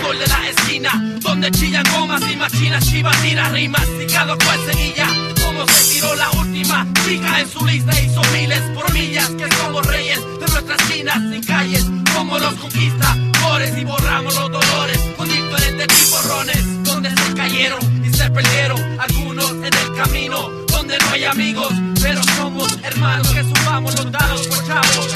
sol de la esquina, donde chillan gomas y machinas, Chiva tira rimas y cada cual seguilla. Como se tiró la última chica en su lista, hizo miles por millas, que somos reyes de nuestras esquinas y calles, como los conquistadores, y borramos los dolores con diferentes tiborrones, donde se cayeron y se perdieron algunos en el camino, donde no hay amigos, pero somos hermanos, que sumamos los dados por chavos.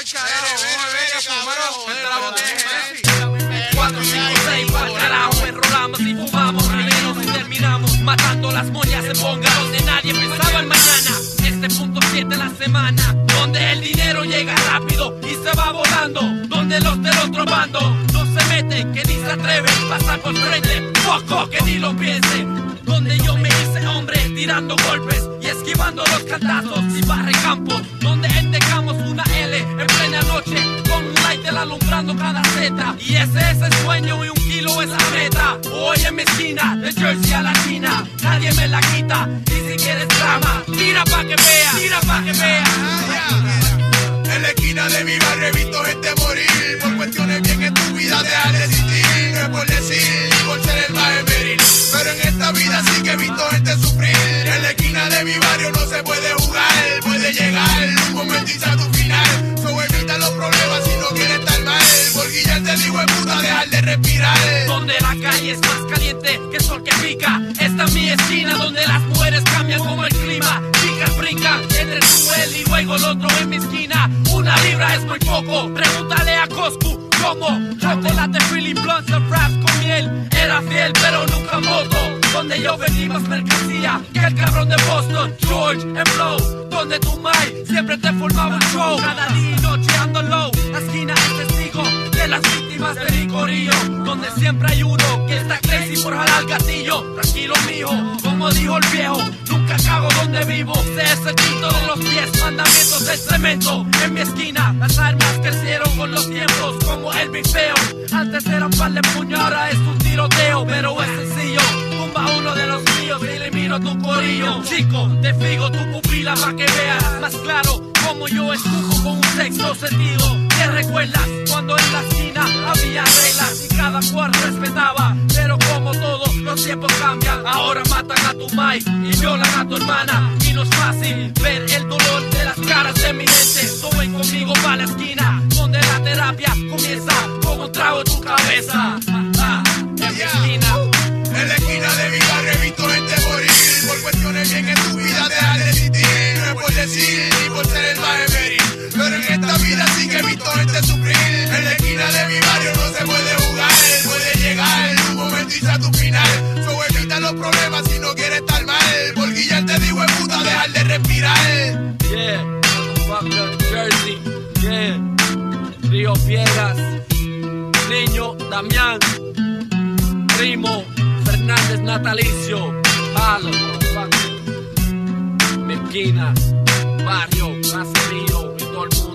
4, 5, 6, pa'l carajo, enrolamos y fumamos primeros y terminamos matando las moñas en bonga, donde nadie pensaba en mañana. Este punto 7 la semana, donde el dinero llega rápido y se va volando, donde los del otro bando no se meten, que ni se atreven, pasan por frente, poco que ni lo piensen, donde yo me hice hombre tirando golpes y esquivando los cantazos y barre campos, donde endecamos una L en plena noche con un lighter alumbrando cada Z, y ese es el sueño y 1 kilo es la meta. Hoy en mi esquina, de Jersey a la China, nadie me la quita, y si quieres drama, tira pa' que vea, tira pa' que vea. En la esquina de mi barrio he visto gente morir por cuestiones bien estúpidas de al existir. No es por decir ni por ser el más emeril, pero en esta vida sí que he visto gente sufrir. En la esquina de mi barrio no se puede jugar, puede llegar un momento y sea tu final. So evita los problemas si no quieres estar mal, porque ya te digo es puta dejar de respirar. Donde la calle es más caliente que el sol que pica, esta es mi esquina donde las mujeres cambian como el clima. Chicas brincan entre tú, él y luego el otro en mi esquina. 1 libra es muy poco, pregúntale a Coscu cómo. Chocolate, Philly Blunts, raps con miel. Era fiel pero nunca moto, donde yo vendí más mercancía que el cabrón de Boston, George and Blow, donde tu Mike siempre te formaba un show. Cada día y noche ando low, la esquina es testigo de las víctimas de mi corillo, donde siempre hay uno que está crazy por jalar gatillo. Tranquilo mijo, como dijo el viejo, nunca cago donde vivo. Sé ese quinto de los 10 mandamientos del cemento. En mi esquina las armas crecieron con los tiempos, como el Big Feo. Antes era un par de puños, ahora es un tiroteo, pero es sencillo. Tumba uno de los míos y elimino tu corillo. Chico, te figo tu pupila pa' que veas más claro como yo escupo con un sexto sentido. ¿Te recuerdas cuando en la esquina había reglas y cada cual respetaba? Pero como todos los tiempos cambian, ahora matan a tu Mike y violan a tu hermana, y no es fácil ver el dolor de las caras de mi gente. So ven conmigo pa' la esquina, donde la terapia comienza con un trago en tu cabeza. En mi esquina. En la esquina de mi barrio he visto gente morir por cuestiones bien estúpidas de al existir. No es por decir ni por ser el más emeril, pero en esta vida sí que he visto gente sufrir. En la esquina de mi barrio no se puede jugar, puede llegar un momento y sea tu final. So evita los problemas si no quieres estar mal, porque ya te digo es puta dejar de respirar. Yeah, motherfucker, Jersey, yeah, Río Piedras, Niño, Damián, Primo, Fernández Natalicio, Halo, motherfucker, mi esquina, barrio, Casemiro y todo el mundo.